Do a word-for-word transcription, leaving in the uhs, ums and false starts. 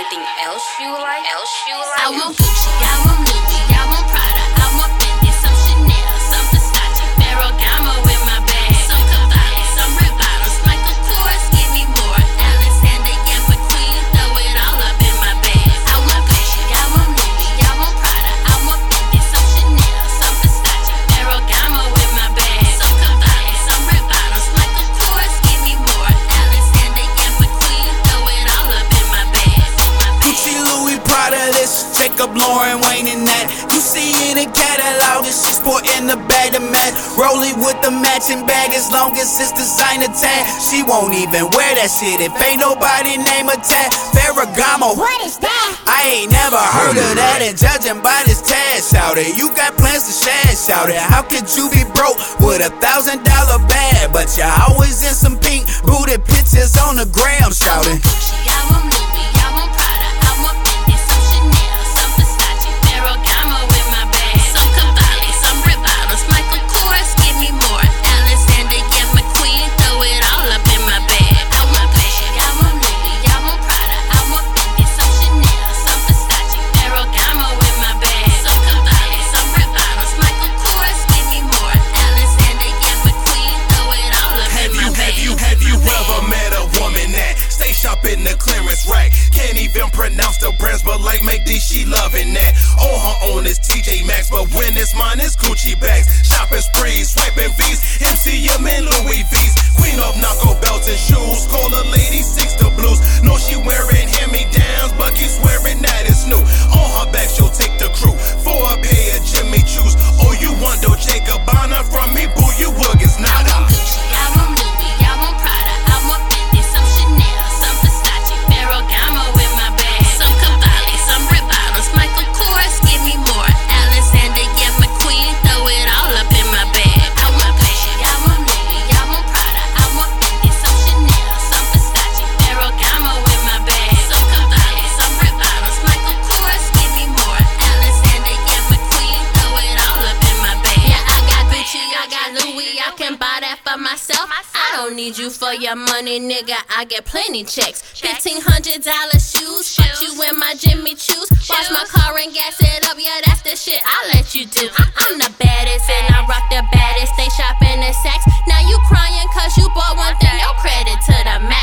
anything else you like? Else you like? I want Gucci, I want Louis, I want Prada, I want Fendi, some Chanel, some Versace, Ferragamo in my bag, some Cavalli, some Rivados, Michael Kors, give me more, Alexander, yeah, McQueen, throw it all up in my bag. I want Gucci, I want Louis, I want Prada, I want Fendi, some Chanel, some Versace, Ferragamo in my bag, some Cavalli, some Rivados, Michael Kors, give me more, Alexander, yeah, McQueen, throw it all up in my bag. Gucci, Louis, Prada, this Jacob, Lauren, Wayne, and that. You see in the catalog, it's just put in the bag to match. Rolling with the matching bag as long as it's designer tag. She won't even wear that shit if ain't nobody name a tag. Ferragamo, What is that? I ain't never heard of that. And judging by this tag, shout it, you got plans to shash, shout it. How could you be broke with a thousand dollar bag? But you're always in some pink booty pictures on the gram, shout it. Gucci, I want Louis, I want Prada, I want Fendi, some Chanel, some Versace, Ferragamo in my bag, some Cavalli, some Rivados, Michael Kors, give me more, Alexander, yeah, McQueen, throw it all up in my bag. I want Gucci, I want Louis, I want Prada, I want Fendi, some Chanel, some Versace, Ferragamo in my bag, some Cavalli, some Rivados, Michael Kors, give me more, Alexander, yeah, McQueen, throw it all up Have in you, my bag. have you, have you ever met a woman that stay shop in the clearance rack? Can't even pronounce the brands, but like make these, she loving that. On her own is T J Maxx, but when it's mine, it's Gucci bags. Shopping sprees, swiping V's, M C M and Louis V's. Queen of knuckle belts and shoes, call a lady six the blues. No, she wearing hand-me-downs, but keep swearing that it's new. On her back, she'll take the crew for a pair of Jimmy Choos. Oh, you want Dolce Gabbana from me, boo? You would get I nada. want Gucci, I want Louis, I want Prada, I want Fendi, some Chanel, some Versace, Ferragamo in my bag, some Cavalli, some Rivados, Michael Kors, give me more, Alexander, yeah, McQueen, throw it all up in my bag. I want Gucci, I want Louis, I want Prada, I want Fendi, some Chanel, some Versace, Ferragamo in my bag, some Cavalli, some Rivados, Michael Kors, give me more, Alexander, yeah, McQueen, throw it all up in my bag. Yeah, I got Gucci, I got Louis, I can buy that for myself. I don't need you for your money, nigga, I get plenty checks. Fifteen hundred dollar shoes, fuck you in my Jimmy Choos. Wash my car and gas it up, yeah, that's the shit I let you do. I'm the baddest and I rock the baddest, they shopping in Saks. Now you crying cause you bought one thing, no credit to the max.